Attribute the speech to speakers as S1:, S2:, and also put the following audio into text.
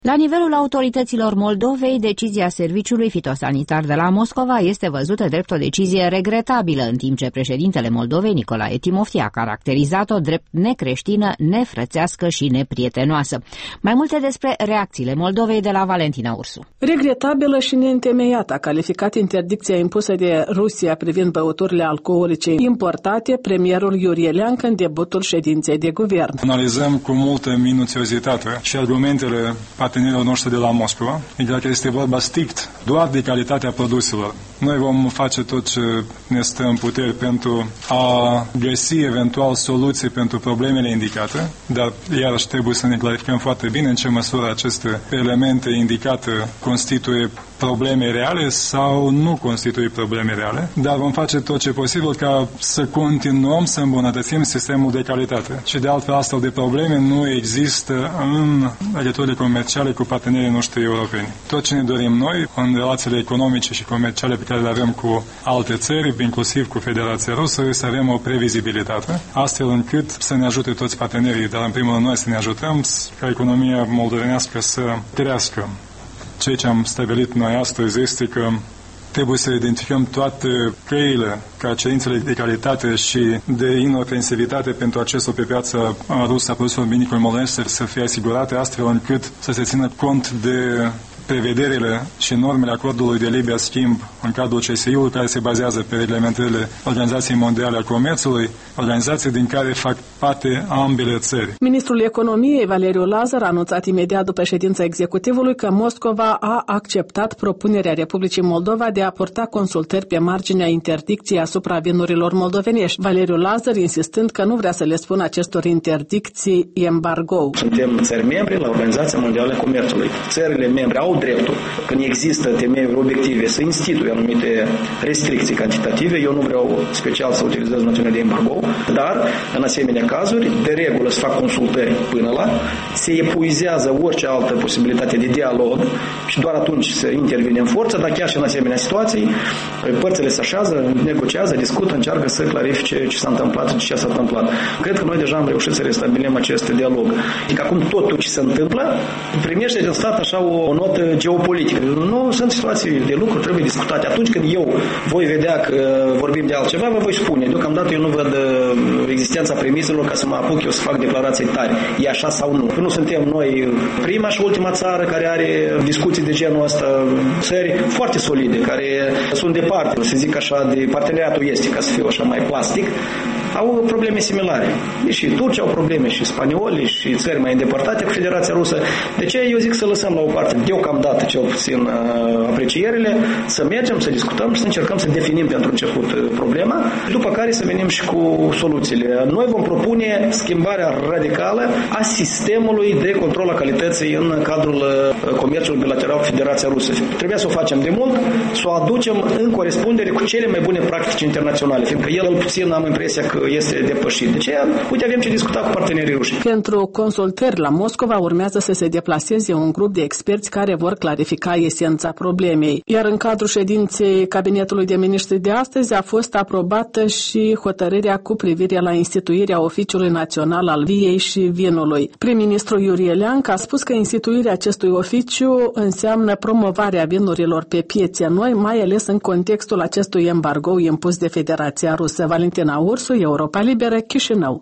S1: La nivelul autorităților Moldovei, decizia Serviciului Fitosanitar de la Moscova este văzută drept o decizie regretabilă, în timp ce președintele Moldovei, Nicolae Timofti, a caracterizat-o drept necreștină, nefrățească și neprietenoasă. Mai multe despre reacțiile Moldovei de la Valentina Ursu.
S2: Regretabilă și neîntemeiată a calificat interdicția impusă de Rusia privind băuturile alcoolice importate premierul Iurie Leancă în debutul ședinței de guvern.
S3: Analizăm cu multă minuțiozitate și argumentele partenerilor noștri de la Moscova, dacă este vorba strict doar de calitatea produselor. Noi vom face tot ce ne stă în puteri pentru a găsi eventual soluții pentru problemele indicate, dar iarăși trebuie să ne clarificăm foarte bine în ce măsură aceste elemente indicate constituie probleme reale sau nu constituie probleme reale, dar vom face tot ce posibil ca să continuăm să îmbunătățim sistemul de calitate. Și de altfel astfel de probleme nu există în legăturile comerciale cu partenerii noștri europeni. Tot ce ne dorim noi în relațiile economice și comerciale pe care le avem cu alte țări, inclusiv cu Federația Rusă, să avem o previzibilitate, astfel încât să ne ajute toți partenerii, dar în primul rând noi să ne ajutăm ca economia moldovenească să crească. Ceea ce am stabilit noi astăzi este că trebuie să identificăm toate căile ca cerințele de calitate și de inofensivitate pentru accesul pe piața rusă a produselor vinicole moldovenești să fie asigurate, astfel încât să se țină cont de prevederile și normele acordului de liber schimb în cadrul CSI-ului, care se bazează pe reglementările Organizației Mondiale a Comerțului, organizații din care fac parte ambele țări.
S2: Ministrul Economiei, Valeriu Lazar, a anunțat imediat după ședința executivului că Moscova a acceptat propunerea Republicii Moldova de a purta consultări pe marginea interdicției asupra vinurilor moldovenești. Valeriu Lazar insistând că nu vrea să le spună acestor interdicții embargo.
S4: Suntem țări membre la Organizația Mondială a Comerțului. Țările membre au dreptul, când există temeiuri obiective, să instituie anumite restricții cantitative. Eu nu vreau special să utilizez noțiunea de embargo, dar în asemenea cazuri, de regulă se fac consultări până la, se epuizează orice altă posibilitate de dialog și doar atunci se intervine în forță, dar chiar și în asemenea situații, părțile se așează, negociază, discută, încearcă să clarifice ce s-a întâmplat și ce s-a întâmplat. Cred că noi deja am reușit să restabilim acest dialog. Adică acum totul ce se întâmplă primește din stat așa o notă geopolitică. Nu sunt situații de lucru, trebuie discutate. Atunci când eu voi vedea că vorbim de altceva, vă voi spune. Deocamdată eu nu văd existența premiselor ca să mă apuc eu să fac declarații tari. E așa sau nu? Nu suntem noi prima și ultima țară care are discuții de genul ăsta. Țări foarte solide, care sunt departe, să zic așa, de parteneriatul estic, ca să fiu așa mai plastic, au probleme similare. Și Turcia au probleme, și spaniolii, și țări mai îndepărtate cu Federația Rusă. De ce eu zic să lăsăm la o parte, deocamdată cel puțin, aprecierile, să mergem, să discutăm și să încercăm să definim pentru început problema, după care să venim și cu soluțiile. Noi vom propune schimbarea radicală a sistemului de control a calității în cadrul comerțului bilateral cu Federația Rusă. Trebuia să o facem de mult, să o aducem în corespundere cu cele mai bune practici internaționale, fiindcă el puțin am impresia că este depășit. De ce? Uite, avem ce discuta cu partenerii ruși.
S2: Pentru consultări la Moscova urmează să se deplaseze un grup de experți care vor clarifica esența problemei. Iar în cadrul ședinței Cabinetului de Miniștri de astăzi a fost aprobată și hotărârea cu privire la instituirea Oficiului Național al Viei și Vinului. Prim-ministrul Iurie Leancă a spus că instituirea acestui oficiu înseamnă promovarea vinurilor pe piețe noi, mai ales în contextul acestui embargo impus de Federația Rusă. Valentina Ursu, Europa Liberă, Chișinău.